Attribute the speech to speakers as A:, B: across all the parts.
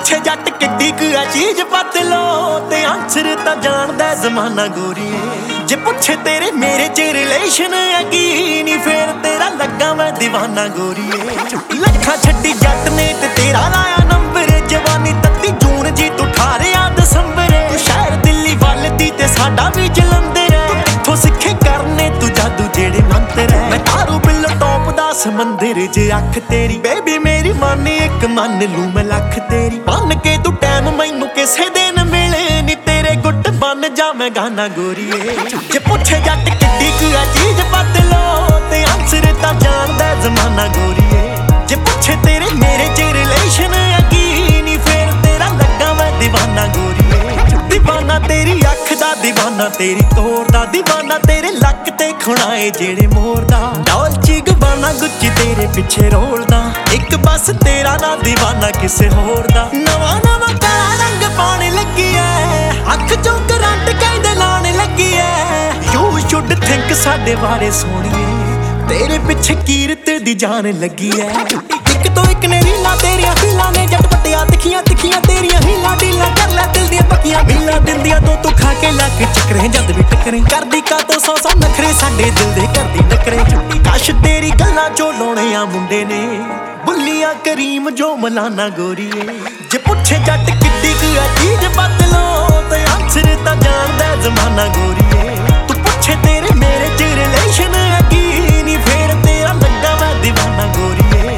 A: ਪੁੱਛੇ ਜੱਟ ਕਿੱਡੀ ਕੁ ਆ ਚੀਜ਼ ਬਦਲੋ ਤੇ ਆਨਸਰ ਤਾਂ ਜਾਣਦਾ ਜ਼ਮਾਨਾ ਗੋਰੀਏ। ਜੇ ਪੁੱਛੇ ਤੇਰੇ ਮੇਰੇ ਚ ਰਿਲੇਸ਼ਨ ਹੈਗੀ ਨੀ ਫੇਰ ਤੇਰਾ ਲੱਗਾ ਮੈਂ دیਵਾਨਾ ਗੋਰੀਏ। ਲੱਖਾਂ ਛੱਡੀ ਜੱਟ ਨੇ ਤੇ ਤੇਰਾ ਲਾਇਆ ਨੰਬਰ, ਜਵਾਨੀ ਤੱਤੀ ਜੂਨ ਜੀ ਤੂੰ 18 ਦਸੰਬਰ। ਤੂੰ ਸ਼ਹਿਰ ਦਿੱਲੀ ਵੱਲ ਦੀ ਤੇ ਸਾਡਾ ਵੀ ਜਲੰਧਰ ਹੈ, ਕਿੱਥੋਂ ਸਿੱਖੇ ਕਰਨੇ ਤੂੰ ਜਾਦੂ ਜਿਹੜੇ ਮੰਤਰ ਹੈ। ਮੈਂ ਤਾਰੂ ਬਿੱਲ ਟੌਪ ਦਾ ਸਮੁੰਦਰ ਚ ਅੱਖ ਤੇਰੀ ਬੇਬੀ ਮੇਰੀ ਮੰਨ ਇੱਕ ਮੰਨ ਲੂੰ ਮੈਂ ਲੱਖ ਤੇਰੀ। ਬਣ ਕੇ ਤੂੰ ਟਾਈਮ ਮੈਨੂੰ ਕਿਸੇ ਦਿਨ ਮਿਲੇ ਨੀ ਤੇਰੇ ਗੁੱਟ ਬਣ ਜਾ ਮੈਂ ਗਾਣਾ ਗੋਰੀਏ। ਜੇ ਪੁੱਛੇ ਜੱਟ ਕਿੱਡੀ ਕੁ ਆ ਚੀਜ਼ ਬਦਲੋ ਤੇ ਆਨਸਰ ਤਾਂ ਜਾਣਦਾ ਜ਼ਮਾਨਾ ਗੋਰੀਏ। ਜੇ ਪੁੱਛੇ ਤੇਰੇ ਮੇਰੇ ਚ ਰਿਲੇਸ਼ਨ ਹੈਗੀ ਨੀ ਫੇਰ ਤੇਰਾ ਲੱਗਾ ਮੈਂ دیਵਾਨਾ ਗੋਰੀਏ। دیਵਾਨਾ ਤੇਰੀ ਅੱਖ ਦਾ دیਵਾਨਾ ਤੇਰੀ ਤੋਰ ਦਾ دیਵਾਨਾ ਤੇਰੇ ਲੱਕ ਤੇ ਖੁਣਾਏ ਜਿਹੜੇ ਮੋਰ ਦਾ। ਡੋਲਚੀ ਗਬਾਨਾ ਗੁੱਚੀ ਤੇਰੇ ਪਿੱਛੇ ਰੋਲਦਾ, ਇੱਕ ਬਸ ਤੇਰਾ ਨਾ دیਵਾਨਾ ਕਿਸੇ ਹੋਰ ਦਾ। ਨਵਾਂ ਨਵਾਂ ਕਾਲਾ ਰੰਗ ਪਾਉਣ ਲੱਗੀ ਐ, ਅੱਖ ਚੋਂ ਕਰੰਟ ਕਹਿੰਦੇ ਲਾਉਣ ਲੱਗੀ ਐ। ਯੂ ਸ਼ੁੱਡ ਥਿੰਕ ਸਾਡੇ ਬਾਰੇ ਸੋਹਣੀਏ, ਤੇਰੇ ਪਿੱਛੇ ਕੀਰਤ ਦੀ ਜਾਨ ਲੱਗੀ ਐ। ਇੱਕ ਤੋਂ ਇੱਕ ਨੇ ਰੀਲਾਂ ਤੇਰੀਆਂ ਹੀਲਾਂ ਨੇ ਜੱਟ ਪੱਟੀਆਂ ਤਿੱਖੀਆਂ ਤਿੱਖੀਆਂ ਤੇਰੀਆਂ ਹੀਲਾਂ ਡੀਲਾਂ ਕਰ ਲੈ ਦਿਲ ਦੀਆਂ ਪੱਕੀਆਂ ਹੀਲਾਂ ਦਿੰਦੀਆਂ ਤੂੰ ਖਾ ਕੇ ਲੱਕ ਚੱਕਰੇ ਜਦ ਵੀ ਟੱਕਰੇ ਕਰਦੀ ਕਾ ਤੋਂ ਸੌ ਨਖਰੇ ਸਾਡੇ ਦਿਲ ਦੇ ਕਰਦੀ ਨਖਰੇ। ਕਾਸ਼ ਤੇਰੀ ਗੱਲਾਂ ਚੋਂ ਲਾਉਣੇ ਆ ਮੁੰਡੇ ਨੇ ਬੁੱਲੀਆਂ ਕਰੀਮ ਜੋ ਮਲਾਨਾ ਗੋਰੀਏ। ਜੇ ਪੁੱਛੇ ਜੱਟ ਕਿੱਡੀ ਕੁ ਆ ਚੀਜ਼ ਬਦਲੋ ਤੇ ਆਨਸਰ ਤਾਂ ਜਾਣਦਾ ਜ਼ਮਾਨਾ ਗੋਰੀਏ। ਤੂੰ ਪੁੱਛੇ ਤੇਰੇ ਮੇਰੇ ਚ ਰਿਲੇਸ਼ਨ ਹੈਗੀ ਨੀ ਫੇਰ ਤੇਰਾ ਲੱਗਾ ਮੈਂ دیਵਾਨਾ ਗੋਰੀਏ।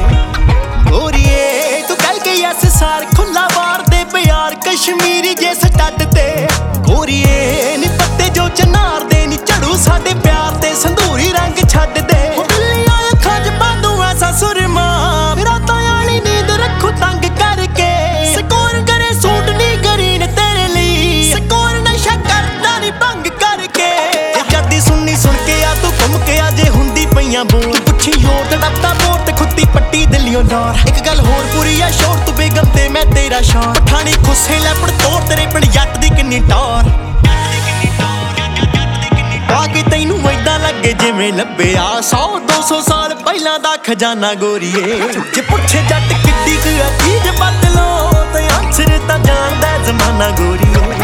A: ਗੋਰੀਏ ਤੂੰ ਕਹਿ ਕੇ ਯਸ ਸਾਰ ਖੁੱਲਾ ਬਾਰ ਦੇ ਪਿਆਰ ਕਸ਼ਮੀਰੀ ਜੇ ਸਟੱਡ ਤੇ। ਗੋਰੀਏ ਨੀ ਪੱਤੇ ਜੋ ਚਨਾਰ ਦੇ ਨੀ ਝੜੂ ਸਾਡੇ ਪਿਆਰ ਤੇ ਸੰਧੂਰੀ ਰੰਗ ਛੱਡ ਦੇ। ਬਿੱਲੀਆਂ ਅੱਖਾਂ ਚ ਬਾਂਦੂ ਐਸਾ ਸੁਰਮਾ ਰਾਤਾਂ ਵਾਲੀ ਨੀਂਦ ਰੱਖੂ ਤੰਗ ਕਰਕੇ। ਸਕੋਰ ਕਰੇ ਸੂਟ ਨੀ ਗਰੀਨ ਤੇਰੇ ਲਈ, ਸਕੋਰ ਨਸ਼ਾ ਕਰਦਾ ਨੀ ਭੰਗ ਕਰਕੇ। ਜੱਦੀ ਸੁਣਨੀ ਸੁਣ ਕੇ ਆ ਤੂੰ ਘੁੰਮ ਕੇ ਆ ਜੇ ਹੁੰਦੀ ਪਈਆਂ ਬੋਲ। ਤੂੰ ਪੁੱਛੀ ਯੋਰ ਤੇ ਡੱਬਦਾ ਬੋਰ ਤੇ ਖੁੱਤੀ ਪੱਟੀ ਦਿੱਲੀਓਂ ਡੋਰ। ਇੱਕ ਗੱਲ ਹੋਰ ਪੂਰੀ ਆ ਸ਼ੋਰ ਤੂੰ ਬੇਗਮ ਤੇ ਮੈਂ ਤੇਰਾ ਸ਼ੌਰ। ਪਠਾਣੀ ਖੁੱਸੇ ਲੈਪੜ ਤੋੜ ਤੇਰੇ ਪਿੰਡ ਜੱਟ ਦੀ ਕਿੰਨੀ ਟੌਰ। ਆ ਕੇ ਤੈਨੂੰ ਏਦਾਂ ਲੱਗੇ ਜਿਵੇਂ ਲੱਭਿਆ 100-200 ਸਾਲ ਪਹਿਲਾਂ ਦਾ ਖਜ਼ਾਨਾ ਗੋਰੀਏ। ਜੇ ਪੁੱਛੇ ਜੱਟ ਕਿੱਡੀ ਕੁ ਆ ਚੀਜ਼ ਬਦਲੋ ਤੇ ਆਨਸਰ ਤਾਂ ਜਾਣਦਾ ਜ਼ਮਾਨਾ ਗੋਰੀਏ।